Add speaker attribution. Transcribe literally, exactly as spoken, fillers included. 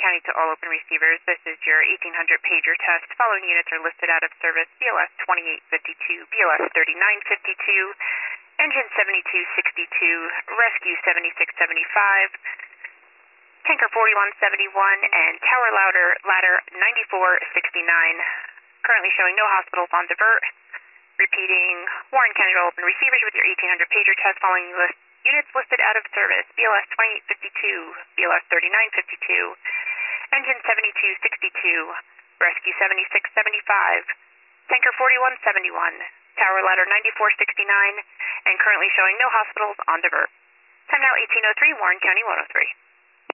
Speaker 1: County to all open receivers. This is your eighteen hundred pager test. Following units are listed out of service. B L S twenty-eight fifty-two, B L S thirty-nine fifty-two, engine seventy-two sixty-two, rescue seventy-six seventy-five, tanker forty-one seventy-one, and tower ladder, ladder ninety-four sixty-nine. Currently showing no hospitals on divert. Repeating, Warren County to all open receivers with your eighteen hundred pager test. Following list. Units listed out of service, B L S twenty-eight fifty-two, B L S thirty-nine fifty-two, engine seventy-two sixty-two, rescue seventy-six seventy-five, tanker forty-one seventy-one, tower ladder ninety-four sixty-nine, and currently showing no hospitals on divert. Time now eighteen oh three, Warren County one oh three.